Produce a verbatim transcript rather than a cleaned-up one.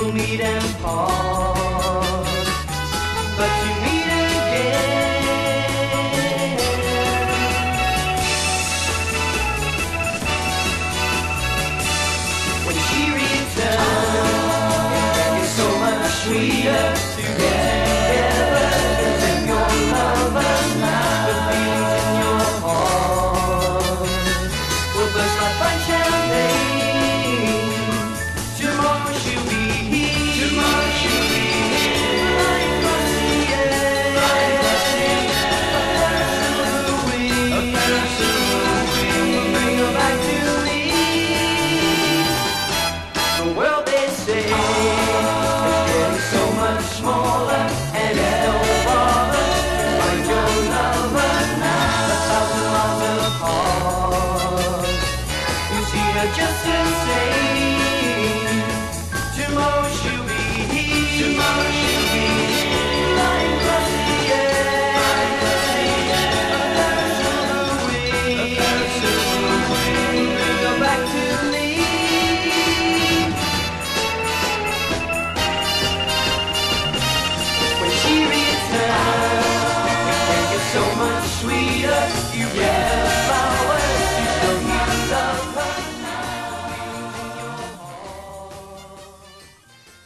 we'll meet and part, but to meet again. When she returns, it's so much sweeter to get together than your lover now. The feelings in your heart will burst like fine champagne. Tomorrow she'll be here. Tomorrow she'll be here. Flying across the air. Flying across the air. A thousand wings will bring her back to me. The world, they say, is getting so much smaller, and it don't bother to find your lover now. A thousand miles apart, you see her just